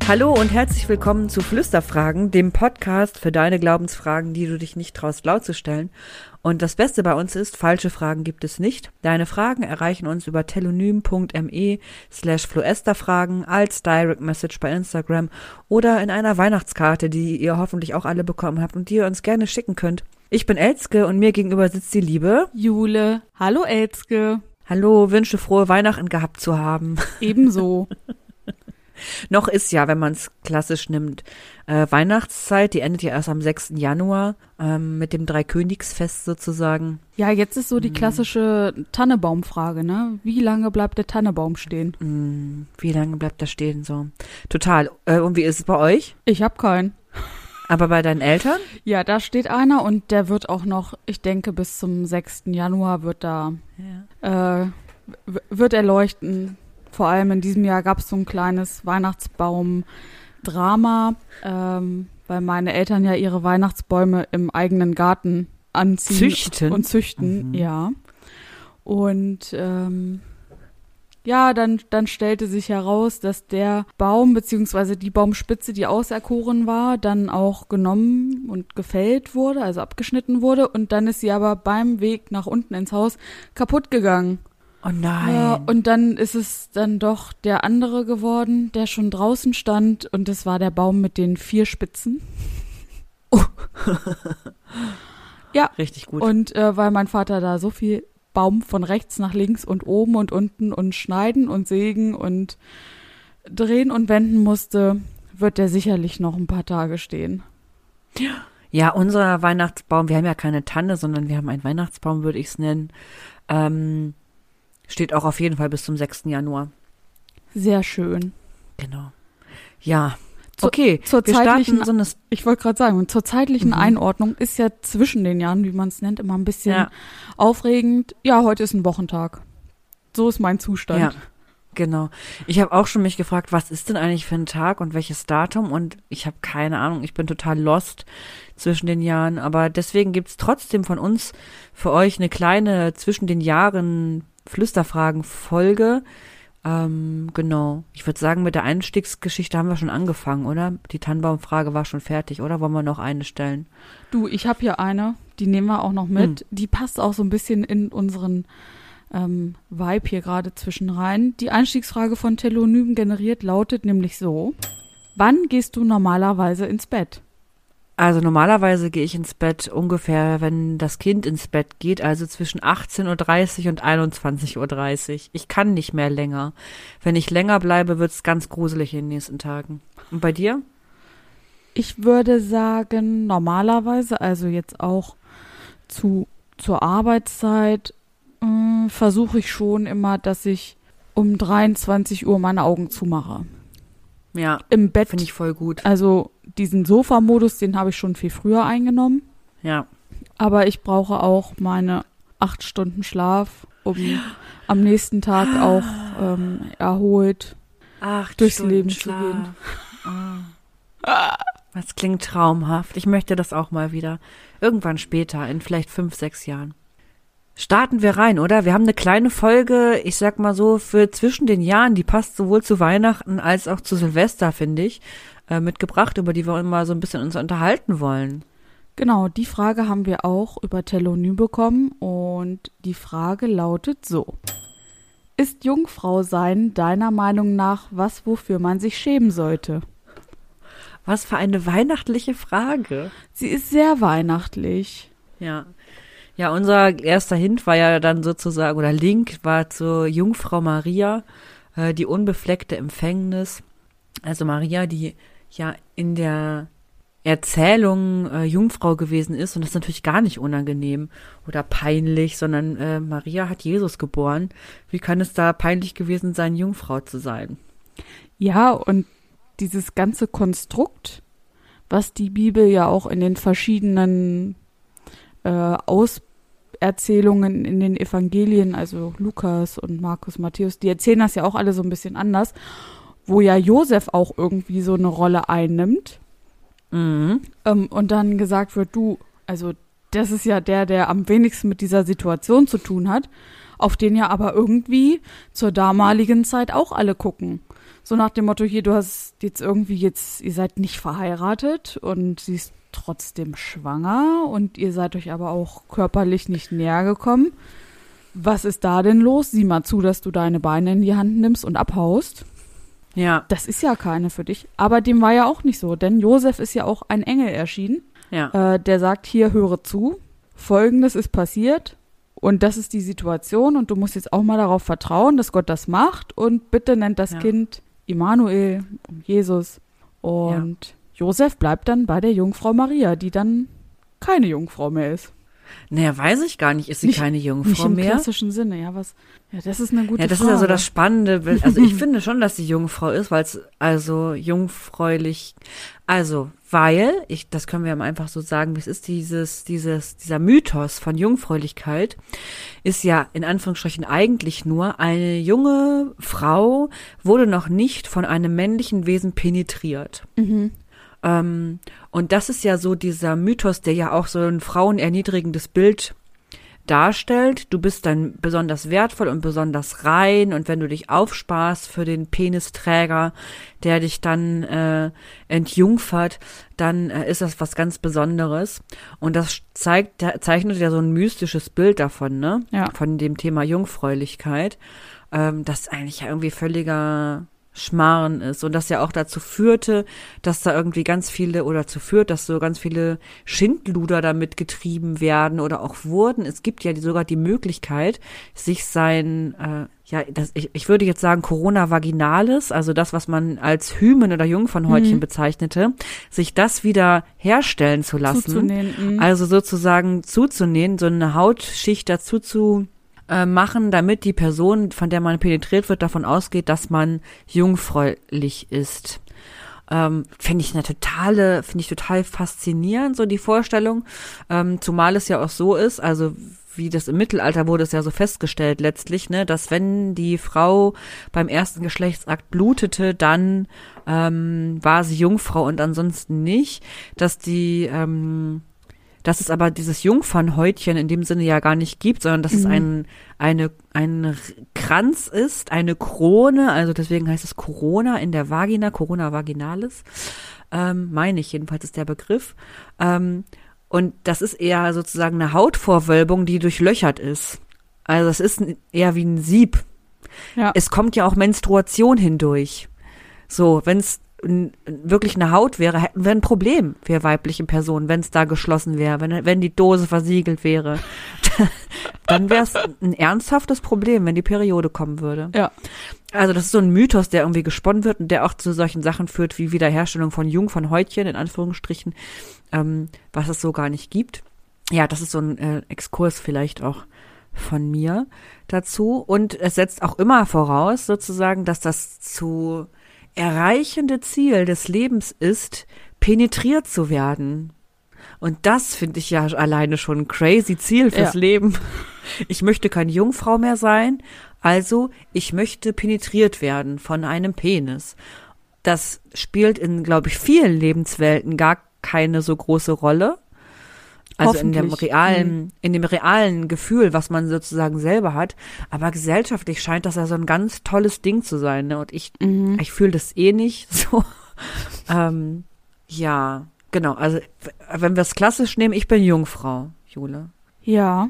Hallo und herzlich willkommen zu Flüsterfragen, dem Podcast für deine Glaubensfragen, die du dich nicht traust laut zu stellen. Und das Beste bei uns ist, falsche Fragen gibt es nicht. Deine Fragen erreichen uns über telonym.me/floesterfragen als Direct Message bei Instagram oder in einer Weihnachtskarte, die ihr hoffentlich auch alle bekommen habt und die ihr uns gerne schicken könnt. Ich bin Elske und mir gegenüber sitzt die liebe Jule. Hallo Elske. Hallo, wünsche frohe Weihnachten gehabt zu haben. Ebenso. Noch ist ja, wenn man es klassisch nimmt, Weihnachtszeit, die endet ja erst am 6. Januar mit dem Dreikönigsfest sozusagen. Ja, jetzt ist so die klassische Tannebaumfrage, ne? Wie lange bleibt der Tannebaum stehen? Wie lange bleibt er stehen so? Total. Und wie ist es bei euch? Ich habe keinen. Aber bei deinen Eltern? Ja, da steht einer und der wird auch noch, ich denke, bis zum 6. Januar wird wird er leuchten. Vor allem in diesem Jahr gab es so ein kleines Weihnachtsbaum-Drama, weil meine Eltern ja ihre Weihnachtsbäume im eigenen Garten anziehen und züchten, ja. Und dann stellte sich heraus, dass der Baum bzw. die Baumspitze, die auserkoren war, dann auch genommen und gefällt wurde, also abgeschnitten wurde. Und dann ist sie aber beim Weg nach unten ins Haus kaputt gegangen. Oh nein. Ja, und dann ist es dann doch der andere geworden, der schon draußen stand. Und das war der Baum mit den 4 Spitzen. Oh. Ja. Richtig gut. Und weil mein Vater da so viel Baum von rechts nach links und oben und unten und schneiden und sägen und drehen und wenden musste, wird der sicherlich noch ein paar Tage stehen. Ja, unser Weihnachtsbaum, wir haben ja keine Tanne, sondern wir haben einen Weihnachtsbaum, würde ich es nennen, steht auch auf jeden Fall bis zum 6. Januar. Sehr schön. Genau. Ja, okay. Zur zeitlichen, so ich wollte gerade sagen, zur zeitlichen Einordnung ist ja zwischen den Jahren, wie man es nennt, immer ein bisschen aufregend. Ja, heute ist ein Wochentag. So ist mein Zustand. Ja, genau. Ich habe auch schon mich gefragt, was ist denn eigentlich für ein Tag und welches Datum? Und ich habe keine Ahnung, ich bin total lost zwischen den Jahren. Aber deswegen gibt's trotzdem von uns für euch eine kleine zwischen den Jahren Flüsterfragen-Folge. Genau. Ich würde sagen, mit der Einstiegsgeschichte haben wir schon angefangen, oder? Die Tannenbaumfrage war schon fertig, oder? Wollen wir noch eine stellen? Du, ich habe hier eine, die nehmen wir auch noch mit. Die passt auch so ein bisschen in unseren Vibe hier gerade zwischen rein. Die Einstiegsfrage von Telonym generiert lautet nämlich so: Wann gehst du normalerweise ins Bett? Also normalerweise gehe ich ins Bett ungefähr, wenn das Kind ins Bett geht, also zwischen 18:30 und 21:30 Ich kann nicht mehr länger. Wenn ich länger bleibe, wird's ganz gruselig in den nächsten Tagen. Und bei dir? Ich würde sagen, normalerweise, also jetzt auch zur Arbeitszeit, versuche ich schon immer, dass ich um 23 Uhr meine Augen zumache. Ja, im Bett. Finde ich voll gut. Also diesen Sofa-Modus, den habe ich schon viel früher eingenommen. Ja. Aber ich brauche auch meine 8 Stunden Schlaf, um am nächsten Tag auch erholt durchs Leben zu gehen. Das klingt traumhaft. Ich möchte das auch mal wieder. Irgendwann später, in vielleicht 5, 6 Jahren. Starten wir rein, oder? Wir haben eine kleine Folge, ich sag mal so, für zwischen den Jahren, die passt sowohl zu Weihnachten als auch zu Silvester, finde ich, mitgebracht, über die wir mal so ein bisschen uns unterhalten wollen. Genau, die Frage haben wir auch über Telonym bekommen und die Frage lautet so: Ist Jungfrau sein deiner Meinung nach was, wofür man sich schämen sollte? Was für eine weihnachtliche Frage. Sie ist sehr weihnachtlich. Ja. Ja, unser erster Hint war ja dann sozusagen, oder Link war zur Jungfrau Maria, die unbefleckte Empfängnis. Also Maria, die ja in der Erzählung Jungfrau gewesen ist, und das ist natürlich gar nicht unangenehm oder peinlich, sondern Maria hat Jesus geboren. Wie kann es da peinlich gewesen sein, Jungfrau zu sein? Ja, und dieses ganze Konstrukt, was die Bibel ja auch in den verschiedenen Auserzählungen in den Evangelien, also Lukas und Markus, Matthäus, die erzählen das ja auch alle so ein bisschen anders, wo ja Josef auch irgendwie so eine Rolle einnimmt. Und dann gesagt wird, also das ist ja der am wenigsten mit dieser Situation zu tun hat, auf den ja aber irgendwie zur damaligen Zeit auch alle gucken. So nach dem Motto, hier, du hast jetzt irgendwie ihr seid nicht verheiratet und sie ist trotzdem schwanger und ihr seid euch aber auch körperlich nicht näher gekommen. Was ist da denn los? Sieh mal zu, dass du deine Beine in die Hand nimmst und abhaust. Ja. Das ist ja keine für dich. Aber dem war ja auch nicht so, denn Josef ist ja auch ein Engel erschienen. Ja. Der sagt, hier, höre zu, Folgendes ist passiert und das ist die Situation und du musst jetzt auch mal darauf vertrauen, dass Gott das macht und bitte nennt das Kind Immanuel, Jesus. Und Josef bleibt dann bei der Jungfrau Maria, die dann keine Jungfrau mehr ist. Naja, weiß ich gar nicht. Ist sie keine Jungfrau nicht im mehr? Klassischen Sinne, ja, was? Ja, das ist eine gute Frage. Ja, das ist ja so das spannende Bild. Also ich finde schon, dass sie Jungfrau ist, weil es also jungfräulich, das können wir mal einfach so sagen, wie es ist, dieser Mythos von Jungfräulichkeit ist ja in Anführungsstrichen eigentlich nur, eine junge Frau wurde noch nicht von einem männlichen Wesen penetriert. Mhm. Und das ist ja so dieser Mythos, der ja auch so ein frauenerniedrigendes Bild darstellt. Du bist dann besonders wertvoll und besonders rein und wenn du dich aufsparst für den Penisträger, der dich dann entjungfert, dann ist das was ganz Besonderes. Und das zeichnet ja so ein mystisches Bild davon, ne? Ja. Von dem Thema Jungfräulichkeit, das eigentlich ja irgendwie völliger Schmarrn ist und das ja auch dazu führte, dass da irgendwie dass so ganz viele Schindluder damit getrieben werden oder auch wurden. Es gibt ja sogar die Möglichkeit, sich ich würde jetzt sagen Corona vaginalis, also das, was man als Hymen oder Jungfernhäutchen bezeichnete, sich das wieder herstellen zu lassen. Zuzunähen. Also sozusagen zuzunähen, so eine Hautschicht dazu zu machen, damit die Person, von der man penetriert wird, davon ausgeht, dass man jungfräulich ist. Finde ich total faszinierend, so die Vorstellung, zumal es ja auch so ist, also wie das im Mittelalter wurde es ja so festgestellt letztlich, ne, dass wenn die Frau beim ersten Geschlechtsakt blutete, dann war sie Jungfrau und ansonsten nicht, dass es aber dieses Jungfernhäutchen in dem Sinne ja gar nicht gibt, sondern dass es ein Kranz ist, eine Krone, also deswegen heißt es Corona in der Vagina, Corona vaginalis, meine ich jedenfalls ist der Begriff. Und das ist eher sozusagen eine Hautvorwölbung, die durchlöchert ist. Also es ist eher wie ein Sieb. Ja. Es kommt ja auch Menstruation hindurch. So, wenn es wirklich eine Haut wäre, hätten wir ein Problem, wir weibliche Personen, wenn es da geschlossen wäre, wenn die Dose versiegelt wäre. Dann wäre es ein ernsthaftes Problem, wenn die Periode kommen würde. Ja. Also das ist so ein Mythos, der irgendwie gesponnen wird und der auch zu solchen Sachen führt, wie Wiederherstellung von Jungfernhäutchen, in Anführungsstrichen, was es so gar nicht gibt. Ja, das ist so ein Exkurs vielleicht auch von mir dazu. Und es setzt auch immer voraus, sozusagen, dass das zu erreichende Ziel des Lebens ist, penetriert zu werden. Und das finde ich ja alleine schon ein crazy Ziel fürs Leben. Ich möchte keine Jungfrau mehr sein, also ich möchte penetriert werden von einem Penis. Das spielt in, glaube ich, vielen Lebenswelten gar keine so große Rolle. Also in dem realen Gefühl, was man sozusagen selber hat. Aber gesellschaftlich scheint das ja so ein ganz tolles Ding zu sein. Ne? Und ich fühle das eh nicht so. Ja, genau. Also wenn wir es klassisch nehmen, ich bin Jungfrau, Jule. Ja.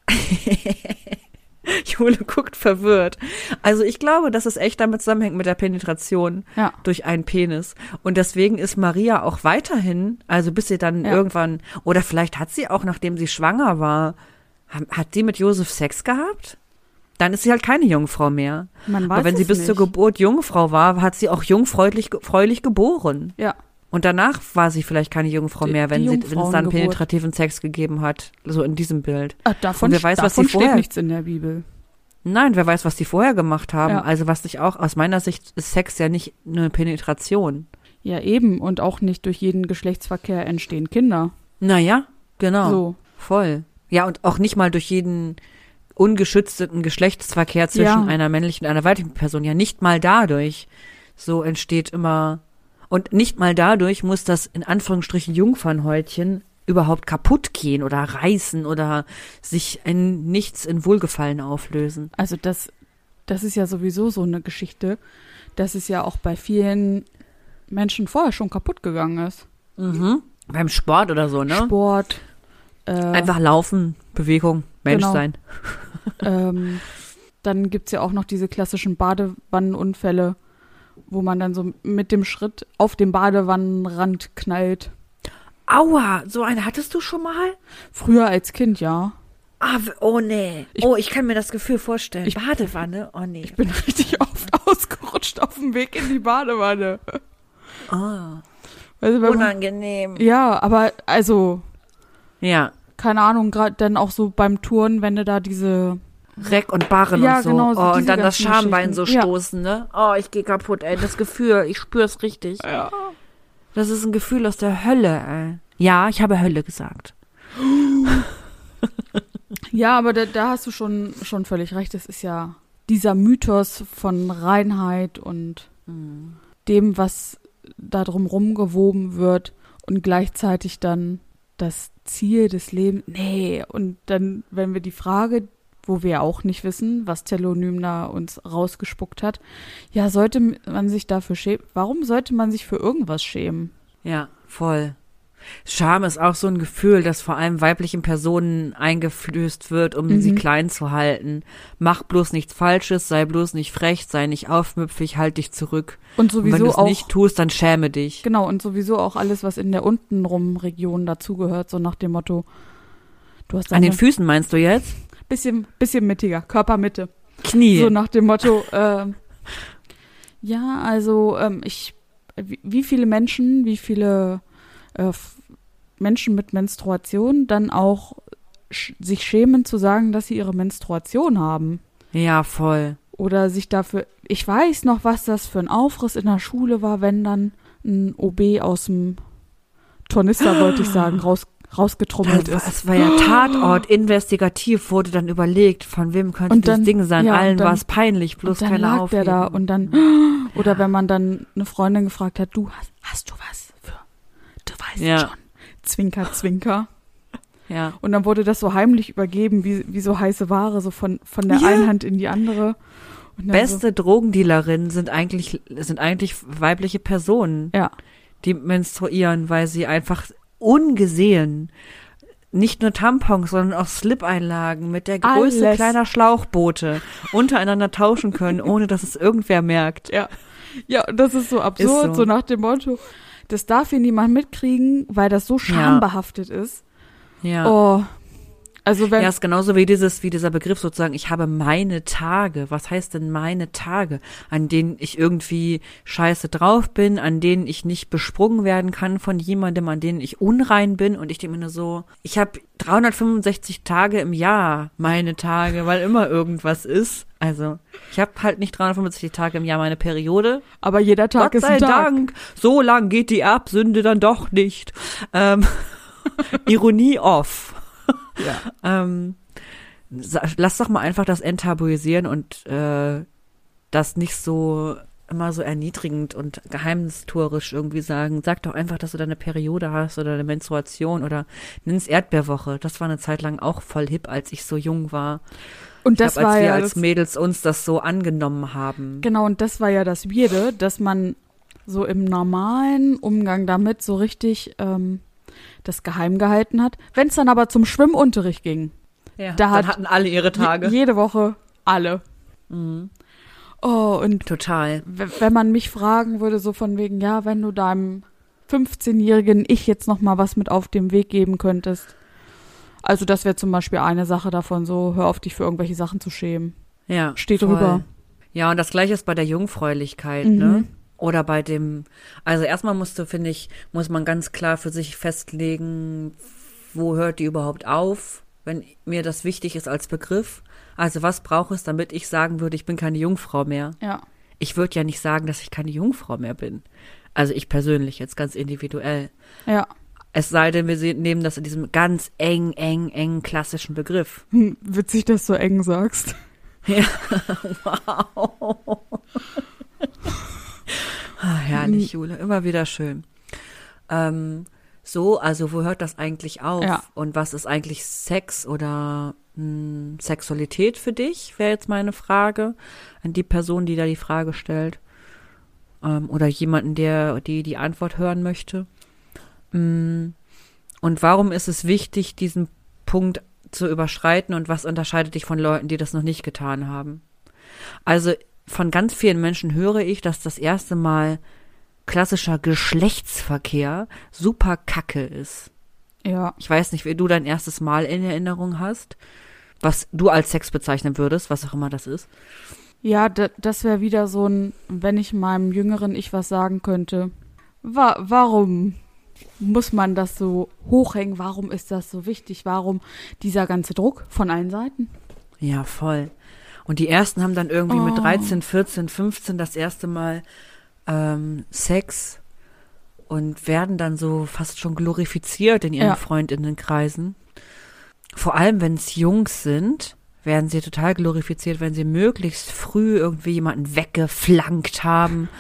Jule guckt verwirrt. Also ich glaube, dass es echt damit zusammenhängt mit der Penetration durch einen Penis. Und deswegen ist Maria auch weiterhin, also bis sie dann irgendwann, oder vielleicht hat sie auch, nachdem sie schwanger war, hat sie mit Josef Sex gehabt? Dann ist sie halt keine Jungfrau mehr. Aber wenn sie bis zur Geburt Jungfrau war, hat sie auch jungfräulich geboren. Ja. Und danach war sie vielleicht keine Jungfrau mehr, wenn es dann penetrativen Sex gegeben hat, so in diesem Bild. Davon steht nichts in der Bibel. Nein, wer weiß, was die vorher gemacht haben. Ja. Also aus meiner Sicht ist Sex ja nicht eine Penetration. Ja, eben. Und auch nicht durch jeden Geschlechtsverkehr entstehen Kinder. Naja, genau. So. Voll. Ja, und auch nicht mal durch jeden ungeschützten Geschlechtsverkehr zwischen einer männlichen und einer weiblichen Person. Ja, nicht mal dadurch. So entsteht immer. Und nicht mal dadurch muss das in Anführungsstrichen Jungfernhäutchen überhaupt kaputt gehen oder reißen oder sich in nichts in Wohlgefallen auflösen. Also das das ist ja sowieso so eine Geschichte, dass es ja auch bei vielen Menschen vorher schon kaputt gegangen ist. Mhm. Beim Sport oder so, ne? Sport. Einfach laufen, Bewegung, Mensch genau. sein. Dann gibt es ja auch noch diese klassischen Badewannenunfälle, wo man dann so mit dem Schritt auf den Badewannenrand knallt. Aua, so eine hattest du schon mal? Früher als Kind, ja. Ah, oh nee. Ich kann mir das Gefühl vorstellen. Badewanne? Oh nee. Ich bin richtig oft ausgerutscht auf dem Weg in die Badewanne. Oh. Also, Unangenehm. Ja, aber also, Ja. keine Ahnung, gerade dann auch so beim Touren, wenn du da diese Reck und Barren Ja, und so. genau, so Oh, diese und dann das ganzen Schambein so Geschichten. Ja. stoßen, ne? Oh, ich gehe kaputt, ey. Das Gefühl, ich spür's richtig. Ja. Das ist ein Gefühl aus der Hölle, ey. Ja, ich habe Hölle gesagt. Ja, aber da hast du schon völlig recht. Es ist ja dieser Mythos von Reinheit und dem, was da drumherum gewoben wird und gleichzeitig dann das Ziel des Lebens. Nee, und dann, wenn wir die Frage, wo wir auch nicht wissen, was Telonym da uns rausgespuckt hat, ja, sollte man sich dafür schämen? Warum sollte man sich für irgendwas schämen? Ja, voll. Scham ist auch so ein Gefühl, das vor allem weiblichen Personen eingeflößt wird, um sie klein zu halten. Mach bloß nichts Falsches, sei bloß nicht frech, sei nicht aufmüpfig, halt dich zurück. Und Und wenn sowieso du es auch nicht tust, dann schäme dich. Genau, und sowieso auch alles, was in der untenrum Region dazugehört, so nach dem Motto, du hast An den eine Füßen meinst du jetzt? bisschen mittiger, Körpermitte. Knie. So nach dem Motto, ja, also wie viele Menschen, Menschen mit Menstruation dann auch sich schämen zu sagen, dass sie ihre Menstruation haben. Ja, voll. Oder sich dafür, ich weiß noch, was das für ein Aufriss in der Schule war, wenn dann ein OB aus dem Tornister, wollte ich sagen, rausgetrommelt ist. Es war ja Tatort, investigativ wurde dann überlegt, von wem könnte Und das dann- Ding sein. ja, und Allen dann- war es peinlich, bloß Und dann keine lag Aufhebung. der da und dann, oder wenn man dann eine Freundin gefragt hat, du, hast du was für, du weißt Ja. schon, Zwinker, Zwinker. Ja. Und dann wurde das so heimlich übergeben, wie so heiße Ware, so von der Ja. einen Hand in die andere. Und dann Beste Drogendealerinnen sind eigentlich weibliche Personen, So, ja, die menstruieren, weil sie einfach ungesehen nicht nur Tampons, sondern auch Slip-Einlagen mit der Größe Alles. kleiner Schlauchboote untereinander tauschen können, ohne dass es irgendwer merkt. ja. Ja, und das ist so absurd, Ist so so. nach dem Motto, das darf hier niemand mitkriegen, weil das so schambehaftet ist. Ja. Oh, also wenn, Ja, ist genauso wie dieser Begriff sozusagen, ich habe meine Tage. Was heißt denn meine Tage? An denen ich irgendwie scheiße drauf bin, an denen ich nicht besprungen werden kann von jemandem, an denen ich unrein bin. Und ich denke mir nur so, ich habe 365 Tage im Jahr meine Tage, weil immer irgendwas ist. Also, ich habe halt nicht 365 Tage im Jahr meine Periode. aber jeder Tag Gott ist sei ein Tag. Dank, so lang geht die Erbsünde dann doch nicht. Ironie off. Ja. Lass doch mal einfach das enttabuisieren und das nicht so immer so erniedrigend und geheimnistuerisch irgendwie sagen. Sag doch einfach, dass du deine Periode hast oder eine Menstruation oder nenn's Erdbeerwoche. Das war eine Zeit lang auch voll hip, als ich so jung war. Und das ich glaub, als war wir ja als das, Mädels uns das so angenommen haben. genau, und das war ja das Weirde, dass man so im normalen Umgang damit so richtig das geheim gehalten hat. Wenn es dann aber zum Schwimmunterricht ging, Ja, da dann hatten alle ihre Tage. jede Woche alle. Mhm. Oh, und Total. wenn man mich fragen würde, so von wegen, ja, wenn du deinem 15-jährigen Ich jetzt noch mal was mit auf den Weg geben könntest. Also das wäre zum Beispiel eine Sache davon, so hör auf, dich für irgendwelche Sachen zu schämen. Ja, Steht voll. drüber. Ja, und das Gleiche ist bei der Jungfräulichkeit, Mhm. ne? Oder bei dem, also erstmal muss man ganz klar für sich festlegen, wo hört die überhaupt auf, wenn mir das wichtig ist als Begriff. Also was braucht es, damit ich sagen würde, ich bin keine Jungfrau mehr? Ja. Ich würde ja nicht sagen, dass ich keine Jungfrau mehr bin. Also ich persönlich, jetzt ganz individuell. Ja. Es sei denn, wir nehmen das in diesem ganz eng klassischen Begriff. Witzig, dass du eng sagst. Ja, wow. Herrlich, Jule, immer wieder schön. Also wo hört das eigentlich auf? Ja. Und was ist eigentlich Sex oder Sexualität für dich, wäre jetzt meine Frage an die Person, die da die Frage stellt. Oder jemanden, der die Antwort hören möchte. Und warum ist es wichtig, diesen Punkt zu überschreiten und was unterscheidet dich von Leuten, die das noch nicht getan haben? Also von ganz vielen Menschen höre ich, dass das erste Mal klassischer Geschlechtsverkehr super kacke ist. Ja. Ich weiß nicht, wie du dein erstes Mal in Erinnerung hast, was du als Sex bezeichnen würdest, was auch immer das ist. Ja, das wäre wieder so ein, wenn ich meinem jüngeren Ich was sagen könnte. Warum muss man das so hochhängen? Warum ist das so wichtig? Warum dieser ganze Druck von allen Seiten? Ja, voll. Und die ersten haben dann irgendwie mit 13, 14, 15 das erste Mal Sex und werden dann so fast schon glorifiziert in ihren Freundinnenkreisen. Vor allem, wenn es Jungs sind, werden sie total glorifiziert, wenn sie möglichst früh irgendwie jemanden weggeflankt haben.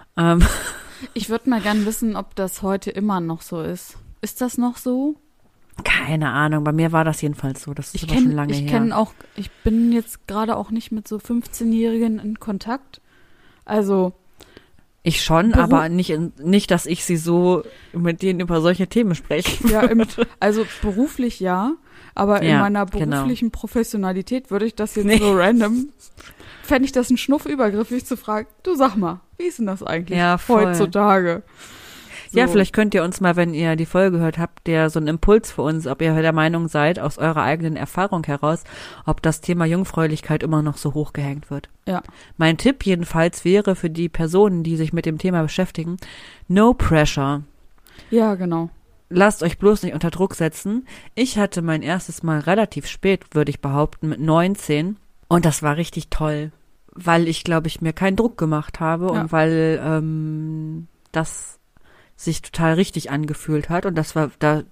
Ich würde mal gern wissen, ob das heute immer noch so ist. Ist das noch so? Keine Ahnung, bei mir war das jedenfalls so. Das ist aber schon lange her. Ich bin jetzt gerade auch nicht mit so 15-Jährigen in Kontakt. Also ich schon, aber nicht, dass ich sie so mit denen über solche Themen spreche. Ja, also beruflich ja, aber in meiner beruflichen Professionalität würde ich das jetzt so random, fände ich das ein Schnuff übergriffig zu fragen, du sag mal, wie ist denn das eigentlich heutzutage? So. Ja, vielleicht könnt ihr uns mal, wenn ihr die Folge hört, habt ihr so einen Impuls für uns, ob ihr der Meinung seid, aus eurer eigenen Erfahrung heraus, ob das Thema Jungfräulichkeit immer noch so hochgehängt wird. Ja. Mein Tipp jedenfalls wäre für die Personen, die sich mit dem Thema beschäftigen, no pressure. Ja, genau. Lasst euch bloß nicht unter Druck setzen. Ich hatte mein erstes Mal relativ spät, würde ich behaupten, mit 19. Und das war richtig toll, weil ich, glaube ich, mir keinen Druck gemacht habe und weil das sich total richtig angefühlt hat und das war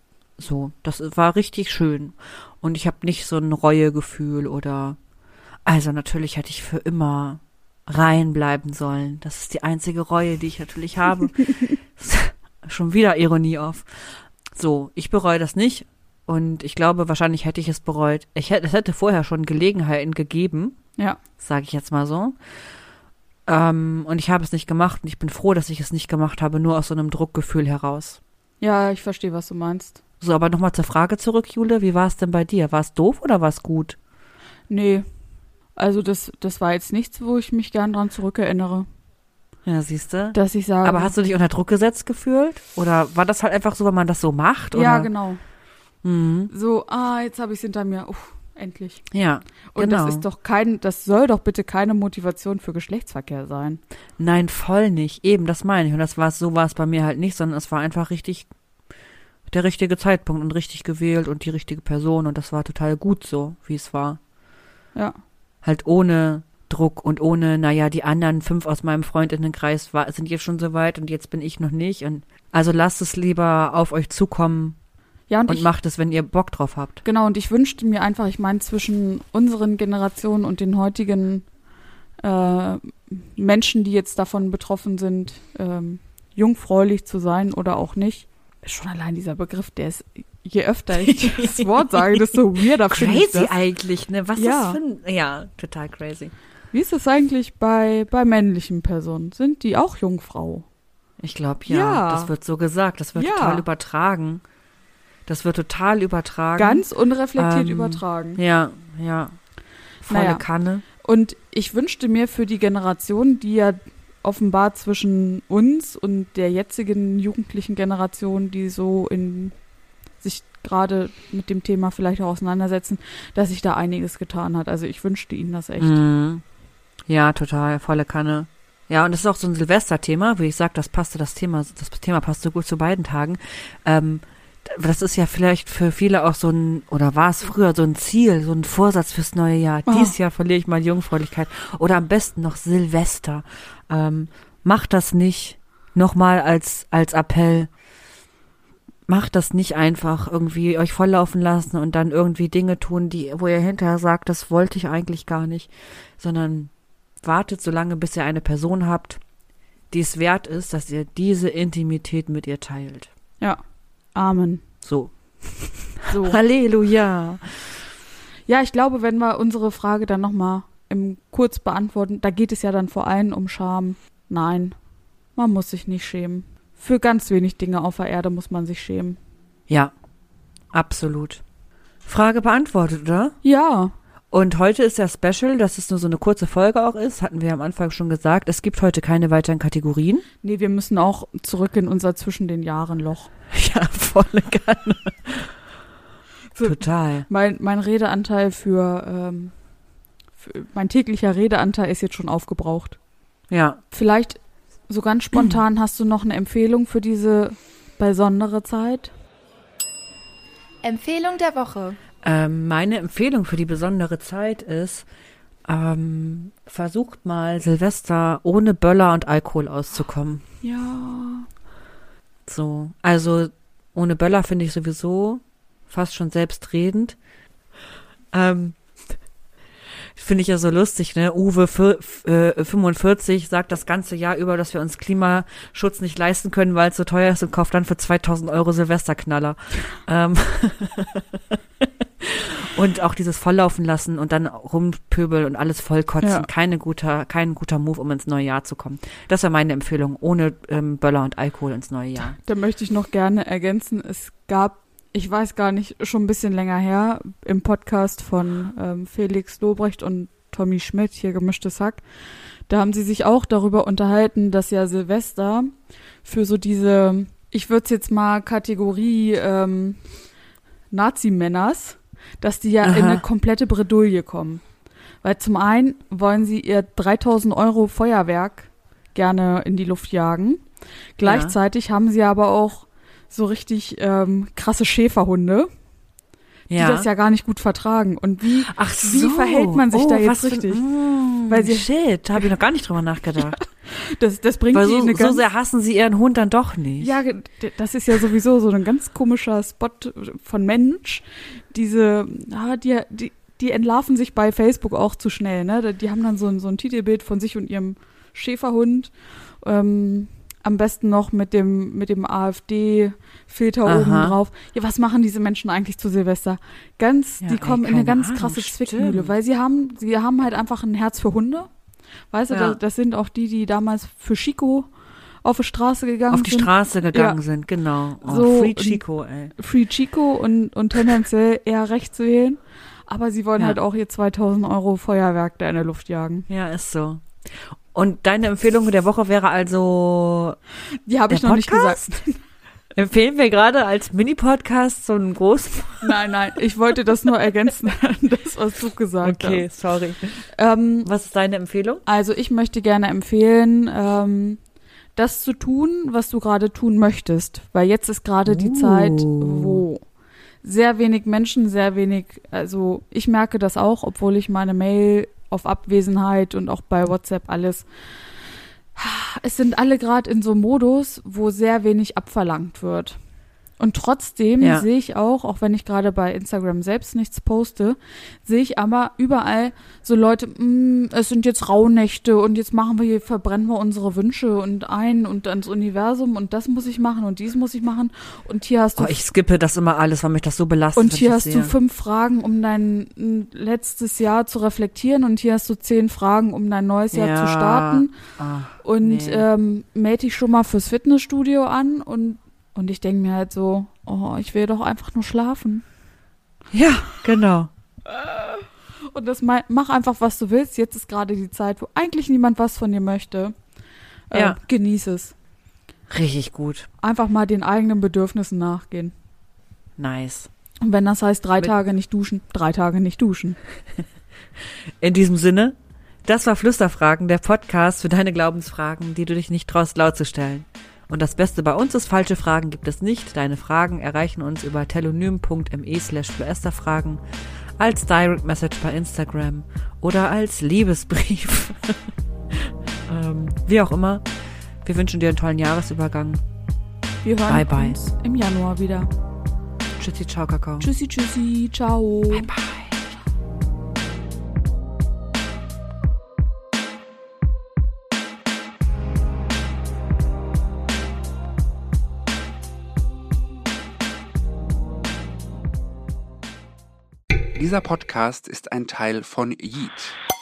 richtig schön und ich habe nicht so ein Reuegefühl also natürlich hätte ich für immer rein bleiben sollen. Das ist die einzige Reue, die ich natürlich habe. Schon wieder Ironie auf. So, ich bereue das nicht und ich glaube, wahrscheinlich hätte ich es bereut. Es hätte vorher schon Gelegenheiten gegeben, sage ich jetzt mal so. Und ich habe es nicht gemacht und ich bin froh, dass ich es nicht gemacht habe, nur aus so einem Druckgefühl heraus. Ja, ich verstehe, was du meinst. So, aber nochmal zur Frage zurück, Jule, wie war es denn bei dir? War es doof oder war es gut? Nee, also das war jetzt nichts, wo ich mich gern dran zurückerinnere. Ja, siehst du? Dass ich sage. Aber hast du dich unter Druck gesetzt gefühlt? Oder war das halt einfach so, weil man das so macht? Oder? Ja, genau. Mhm. So, jetzt habe ich es hinter mir. Endlich. Ja, und genau. Das soll doch bitte keine Motivation für Geschlechtsverkehr sein. Nein, voll nicht. Eben, das meine ich. Und so war es bei mir halt nicht, sondern es war einfach richtig der richtige Zeitpunkt und richtig gewählt und die richtige Person und das war total gut so, wie es war. Ja. Halt ohne Druck und ohne, die anderen 5 aus meinem Freundinnenkreis sind jetzt schon so weit und jetzt bin ich noch nicht. Und also lasst es lieber auf euch zukommen. Ja, und macht es, wenn ihr Bock drauf habt. Genau, und ich wünschte mir einfach, zwischen unseren Generationen und den heutigen Menschen, die jetzt davon betroffen sind, jungfräulich zu sein oder auch nicht. Schon allein dieser Begriff, der ist, je öfter ich das Wort sage, desto weirder finde ich das. Crazy eigentlich, ne? Was ist ja, total crazy. Wie ist es eigentlich bei männlichen Personen? Sind die auch Jungfrau? Ich glaube, ja. Das wird so gesagt. Das wird total übertragen. Ganz unreflektiert übertragen. Ja. Volle Kanne. Und ich wünschte mir für die Generation, die ja offenbar zwischen uns und der jetzigen jugendlichen Generation, die so sich gerade mit dem Thema vielleicht auch auseinandersetzen, dass sich da einiges getan hat. Also ich wünschte ihnen das echt. Mhm. Ja, total. Volle Kanne. Ja, und das ist auch so ein Silvesterthema, wie ich sag, das Thema passt so gut zu beiden Tagen. Das ist ja vielleicht für viele auch so oder war es früher so ein Ziel, so ein Vorsatz fürs neue Jahr. Dieses Jahr verliere ich mal Jungfräulichkeit. Oder am besten noch Silvester. Macht das nicht. Nochmal als Appell. Macht das nicht einfach irgendwie euch volllaufen lassen und dann irgendwie Dinge tun, wo ihr hinterher sagt, das wollte ich eigentlich gar nicht. Sondern wartet so lange, bis ihr eine Person habt, die es wert ist, dass ihr diese Intimität mit ihr teilt. Ja. Amen. So. Halleluja. Ja, ich glaube, wenn wir unsere Frage dann nochmal kurz beantworten, da geht es ja dann vor allem um Scham. Nein, man muss sich nicht schämen. Für ganz wenig Dinge auf der Erde muss man sich schämen. Ja, absolut. Frage beantwortet, oder? Ja. Und heute ist ja Special, dass es nur so eine kurze Folge auch ist, hatten wir am Anfang schon gesagt. Es gibt heute keine weiteren Kategorien. Nee, wir müssen auch zurück in unser zwischen den Jahren Loch. Ja, volle Kanne. Total. Mein Redeanteil für mein täglicher Redeanteil ist jetzt schon aufgebraucht. Ja. Vielleicht so ganz spontan hast du noch eine Empfehlung für diese besondere Zeit? Empfehlung der Woche. Meine Empfehlung für die besondere Zeit ist, versucht mal Silvester ohne Böller und Alkohol auszukommen. Ja. So, also ohne Böller finde ich sowieso fast schon selbstredend. Finde ich ja so lustig, ne? Uwe 45 sagt das ganze Jahr über, dass wir uns Klimaschutz nicht leisten können, weil es so teuer ist und kauft dann für 2.000 € Silvesterknaller. Und auch dieses volllaufen lassen und dann rumpöbeln und alles vollkotzen. Ja. Kein guter Move, um ins neue Jahr zu kommen. Das war meine Empfehlung, ohne Böller und Alkohol ins neue Jahr. Da möchte ich noch gerne ergänzen, es gab, ich weiß gar nicht, schon ein bisschen länger her, im Podcast von Felix Lobrecht und Tommy Schmidt, hier Gemischtes Hack, da haben sie sich auch darüber unterhalten, dass ja Silvester für so diese, ich würde es jetzt mal Kategorie Nazi-Männers, dass die ja in eine komplette Bredouille kommen. Weil zum einen wollen sie ihr 3.000 € Feuerwerk gerne in die Luft jagen. Gleichzeitig haben sie aber auch so richtig krasse Schäferhunde, die das ja gar nicht gut vertragen. Und wie verhält man sich da jetzt richtig? Weil shit, habe ich noch gar nicht drüber nachgedacht. Das bringt weil die so sehr hassen sie ihren Hund dann doch nicht. Ja, das ist ja sowieso so ein ganz komischer Spot von Mensch. Die entlarven sich bei Facebook auch zu schnell, ne? Die haben dann so ein Titelbild von sich und ihrem Schäferhund. Am besten noch mit dem AfD-Filter oben drauf. Ja, was machen diese Menschen eigentlich zu Silvester? Die kommen in eine ganz krasse Zwickmühle, weil sie haben halt einfach ein Herz für Hunde. Weißt du, das sind auch die damals für Chico auf die Straße gegangen sind. Genau. Oh, so, Free Chico, ey. Free Chico und tendenziell eher rechts wählen. Aber sie wollen halt auch ihr 2.000 € Feuerwerk da in der Luft jagen. Ja, ist so. Und deine Empfehlung der Woche wäre also die habe ich noch nicht gesagt. Empfehlen wir gerade als Mini-Podcast so einen großen? Nein, ich wollte das nur ergänzen, das, was du gesagt hast. Okay, sorry. Was ist deine Empfehlung? Also ich möchte gerne empfehlen, das zu tun, was du gerade tun möchtest. Weil jetzt ist gerade die Zeit, wo sehr wenig Menschen, also ich merke das auch, obwohl ich meine Mail auf Abwesenheit und auch bei WhatsApp alles. Es sind alle gerade in so einem Modus, wo sehr wenig abverlangt wird. Und trotzdem sehe ich auch wenn ich gerade bei Instagram selbst nichts poste, sehe ich aber überall so Leute, es sind jetzt Rauhnächte und jetzt verbrennen wir unsere Wünsche und ans Universum und das muss ich machen und dies muss ich machen und hier hast du... ich skippe das immer alles, weil mich das so belastet. Und hier hast du 5 Fragen, um dein letztes Jahr zu reflektieren und hier hast du 10 Fragen, um dein neues Jahr zu starten. Meld dich schon mal fürs Fitnessstudio an und ich denke mir halt so, ich will doch einfach nur schlafen. Ja, genau. Und mach einfach, was du willst. Jetzt ist gerade die Zeit, wo eigentlich niemand was von dir möchte. Genieß es. Richtig gut. Einfach mal den eigenen Bedürfnissen nachgehen. Nice. Und wenn das heißt, 3 Tage nicht duschen, 3 Tage nicht duschen. In diesem Sinne, das war Flüsterfragen, der Podcast für deine Glaubensfragen, die du dich nicht traust, laut zu stellen. Und das Beste bei uns ist, falsche Fragen gibt es nicht. Deine Fragen erreichen uns über telonym.me/fluesterfragen, als Direct Message bei Instagram oder als Liebesbrief. Wie auch immer. Wir wünschen dir einen tollen Jahresübergang. Wir hören uns im Januar wieder. Tschüssi, ciao, Kakao. Tschüssi, ciao. Bye, bye. Dieser Podcast ist ein Teil von Yeet.